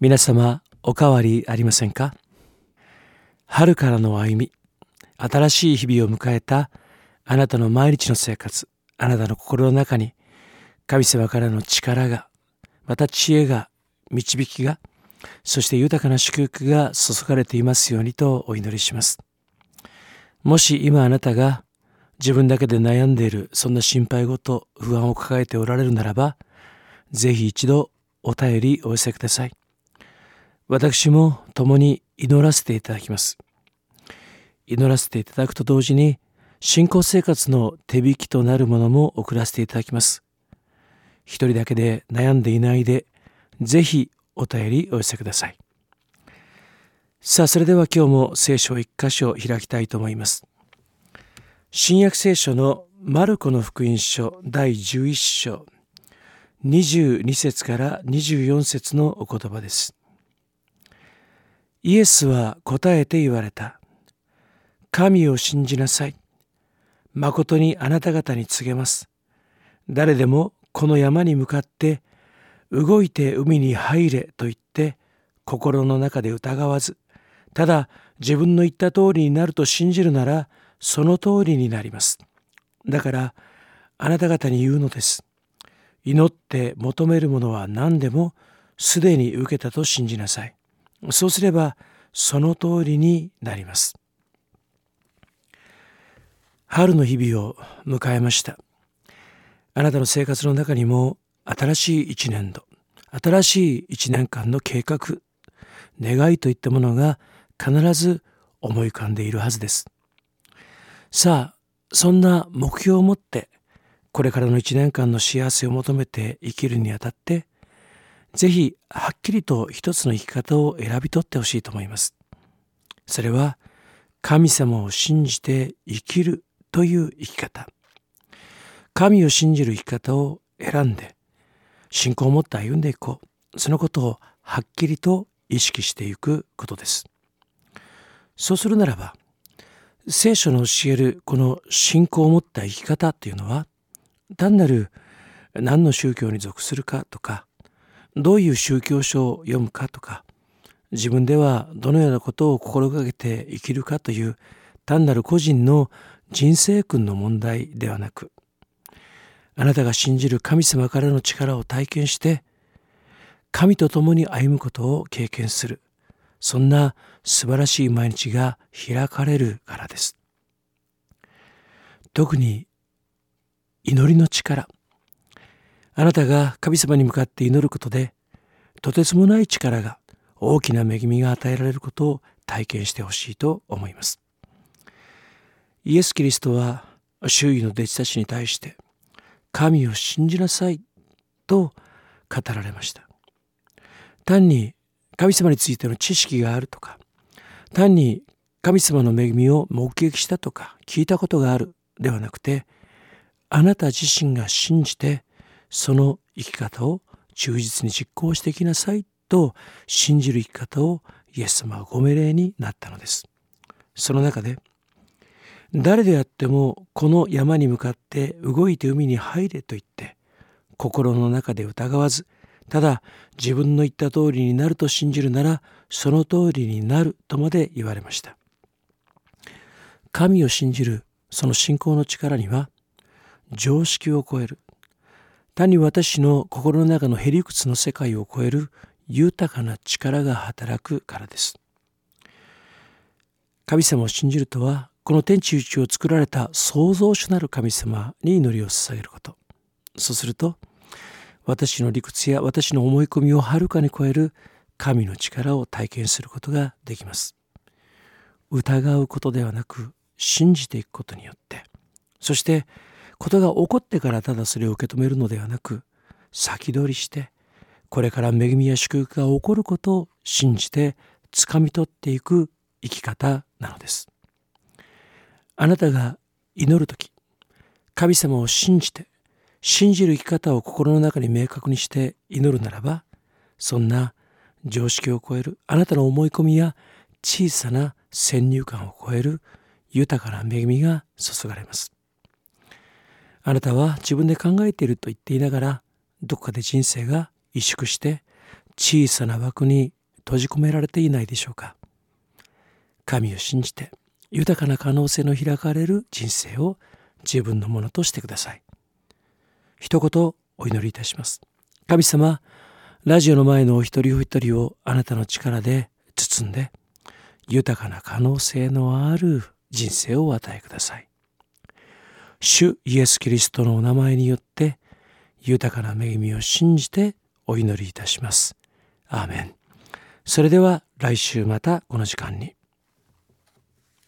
皆様お変わりありませんか？春からの歩み、新しい日々を迎えたあなたの毎日の生活、あなたの心の中に神様からの力が、また知恵が、導きが、そして豊かな祝福が注がれていますようにとお祈りします。もし今あなたが自分だけで悩んでいる、そんな心配事、不安を抱えておられるならば、ぜひ一度お便りお寄せください。私も共に祈らせていただきます。祈らせていただくと同時に、信仰生活の手引きとなるものも送らせていただきます。一人だけで悩んでいないで、ぜひお便りお寄せください。さあ、それでは今日も聖書を一箇所開きたいと思います。新約聖書のマルコの福音書第11章、22節から24節のお言葉です。イエスは答えて言われた。神を信じなさい。誠にあなた方に告げます。誰でもこの山に向かって動いて海に入れと言って心の中で疑わず、ただ自分の言った通りになると信じるならその通りになります。だからあなた方に言うのです。祈って求めるものは何でもすでに受けたと信じなさい。そうすればその通りになります。春の日々を迎えました。あなたの生活の中にも新しい一年度、新しい一年間の計画、願いといったものが必ず思い浮かんでいるはずです。さあ、そんな目標を持ってこれからの一年間の幸せを求めて生きるにあたって、ぜひはっきりと一つの生き方を選び取ってほしいと思います。それは神様を信じて生きるという生き方。神を信じる生き方を選んで信仰を持って歩んでいこう。そのことをはっきりと意識していくことです。そうするならば、聖書の教えるこの信仰を持った生き方というのは、単なる何の宗教に属するかとか、どういう宗教書を読むかとか、自分ではどのようなことを心がけて生きるかという単なる個人の人生訓の問題ではなく、あなたが信じる神様からの力を体験して神と共に歩むことを経験する、そんな素晴らしい毎日が開かれるからです。特に祈りの力、あなたが神様に向かって祈ることでとてつもない力が、大きな恵みが与えられることを体験してほしいと思います。イエス・キリストは周囲の弟子たちに対して神を信じなさいと語られました。単に神様についての知識があるとか、単に神様の恵みを目撃したとか聞いたことがあるではなくて、あなた自身が信じてその生き方を忠実に実行していきなさいと信じる生き方をイエス様はご命令になったのです。その中で、誰であってもこの山に向かって動いて海に入れと言って心の中で疑わず、ただ自分の言った通りになると信じるならその通りになるとまで言われました。神を信じるその信仰の力には、常識を超える、単に私の心の中のへりくつの世界を超える豊かな力が働くからです。神様を信じるとは、この天地宇宙を作られた創造主なる神様に祈りを捧げること。そうすると、私の理屈や私の思い込みをはるかに超える神の力を体験することができます。疑うことではなく信じていくことによって、そしてことが起こってからただそれを受け止めるのではなく、先取りしてこれから恵みや祝福が起こることを信じて掴み取っていく生き方なのです。あなたが祈るとき、神様を信じて信じる生き方を心の中に明確にして祈るならば、そんな常識を超えるあなたの思い込みや小さな先入観を超える豊かな恵みが注がれます。あなたは自分で考えていると言っていながら、どこかで人生が萎縮して小さな枠に閉じ込められていないでしょうか。神を信じて豊かな可能性の開かれる人生を自分のものとしてください。一言お祈りいたします。神様、ラジオの前のお一人お一人をあなたの力で包んで、豊かな可能性のある人生をお与えください。主イエス・キリストのお名前によって豊かな恵みを信じてお祈りいたします。アーメン。それでは来週またこの時間に。